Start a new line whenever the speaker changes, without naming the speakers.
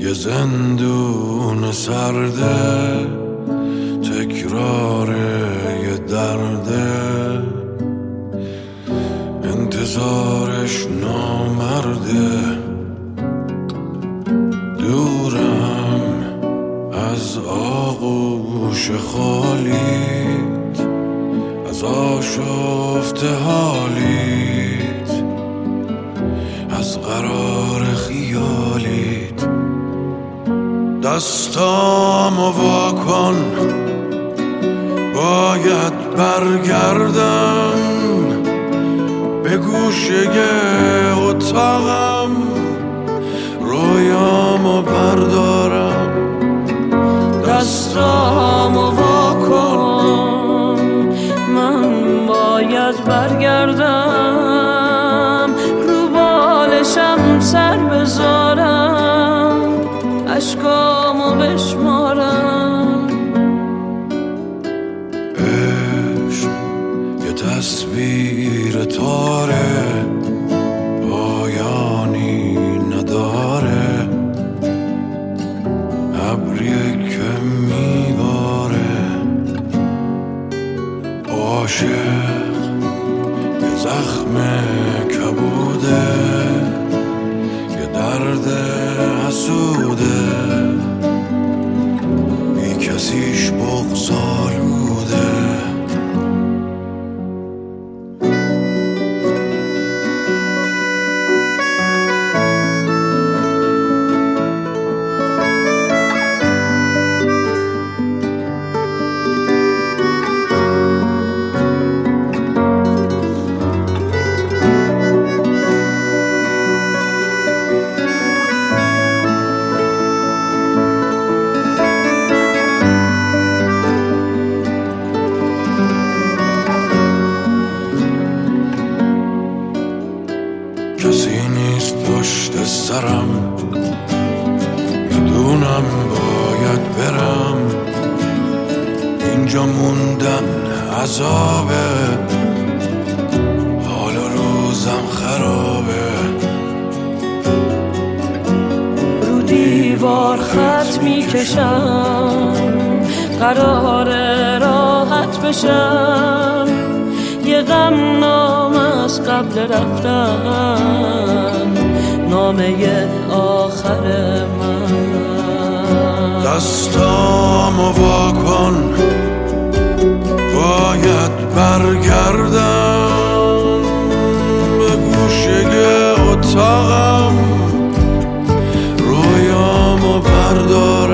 یه زندون سرده، تکرار یه درده، انتظارش نامرده. دورم از آغوش خالیت، از آشفته حالیت، از قرار خیالیت. دستامو وا کن، باید برگردم به گوشه اتاقم، رویامو بردارم.
دستامو وا کن، من باید برگردم، رو بالشم سر بذارم، اشکامو بشمارم.
عشق یه تصویر تاره، پایانی نداره، ابریه که میباره. عاشق یه زخم کبوده، یه درد حسوده، بی کسیش بغض‌آلوده. کسی نیست پشت سرم، میدونم باید برم، اینجا موندن عذابه، حال روزم خرابه.
رو دیوار خط میکشم، قراره راحت بشم، یه غم نامه از قبل رفتن، نامه آخر من.
دستامو وا کن، باید برگردم به گوشه اتاقم، رویامو بردارم.